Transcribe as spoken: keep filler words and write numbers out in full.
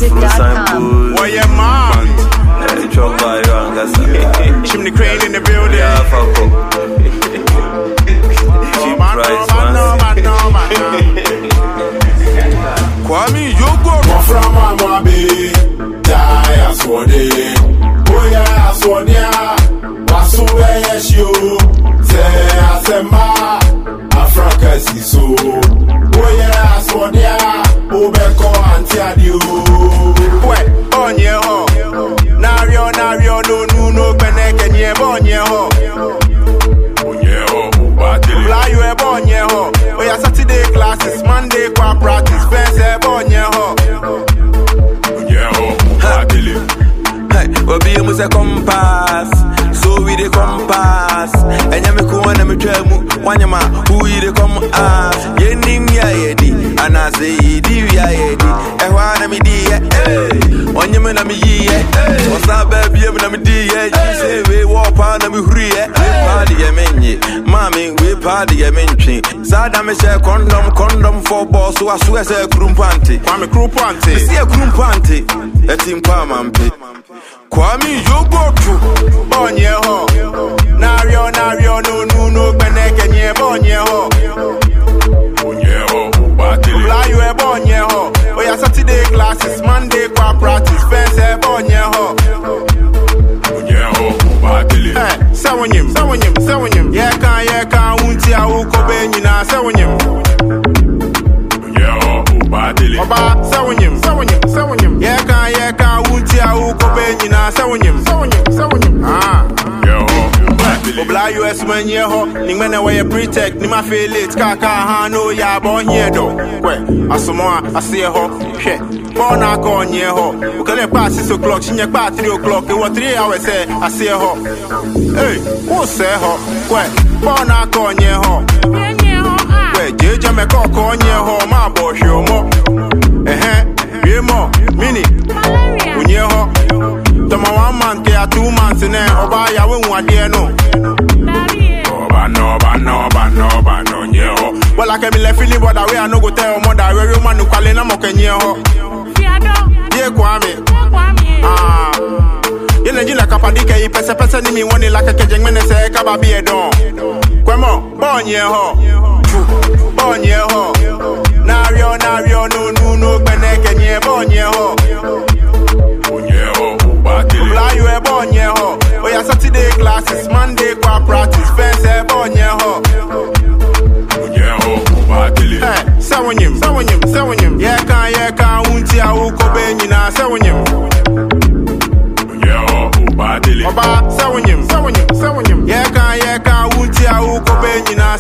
music dot com. Oh yeah, man. Chimney crane in the building. Yeah, fuck up. Oh man, no man, no man, no man. Kwame, you go. From Mamabi, die as one day. Oh yeah, as one year. Wasu yes you. Say asema. Africa si so. Oh yeah, as one year. Obeko anti adio. Wait, on ye ho. Nario, nario, no, no, no, beneke nye bon ye ho. Onye ho, ubadili. Fly you a bon ye ho. Oh yeah, Saturday classes, Monday qua practice, fence a bon ye ho. Onye ho, ubadili. Hey, we be a muse compass, so we the compass. And you me go on me tremu, wanyama, who you the come ask. Ye ning ya yedi, and I say di ya yedi. E wana mi di ye, hey. On you me na mi ye, hey. What's that baby me na mi di ye? You say we walk on na mi hurry ye. Party ye menye, mami we party ye menye. Sada me share condom, condom for boss. So I swear say krum panty. Kwame krum panty. See a krum panty. A team pa mampi. Kwame, you go to bon ye ho. Nario, nario, no, no, no, beneke nye bon ye ho. Onye ho, ubadili. Fly you a bon ye ho. Oh yeah, Saturday classes, Monday qua practice, fence a bon ye ho. Onye ho, ubadili. Eh, sawanyim, sawanyim, sawanyim. Ye kan, ye kan, unti a uko benyina, sawanyim. Onye ho, ubadili. Oba, sawanyim, sawanyim, sawanyim. Ye kan, ye kan, unti a uko benyina, sawanyim, sawanyim, sawanyim. Ah. Onye ho, ubadili. Obla U S man ye ho, ning mene way a pretect, ni ma feel it, kaka ha no ya bon here do. Kwe, asomo a ase ho, hwe. Phone na call nye ho. Ukale pa six o'clock, shinye pa three o'clock, e what three hours say ase ho. Hey, who say ho? Kwe, phone na call nye ho. Kwe, jeje me call call nye ho, ma bo hwe mo. Eh eh, we mo, mini. Unye ho. Toma one month, ke a two months ne, oba ya we nwade no. Oba no, oba no, oba no, oba no, nye ho. Well, I can be left feeling, but I will no go tell mother where you man to call in a mock and ye ho. Ye Kwame. Ah. You know, you like a padika, you pesa pesa ni me one like a kajang man say, Kaba be a don. Quemo, bon ye ho. Bon ye ho. Nario, nario, no, no, no, benek and ye bon ye ho. Onye ho, ubadili. Fly you a bon ye ho. Oh, yeah, Saturday classes, Monday qua practice, fence a bon ye ho. Onye ho, ubadili. Eh, sawanyim, sawanyim, sawanyim. Ye kan, ye kan, unti a uko benyina, sawanyim. Onye ho, ubadili. Oba, sawanyim, sawanyim, sawanyim. Ye kan, ye kan, unti a uko benyina,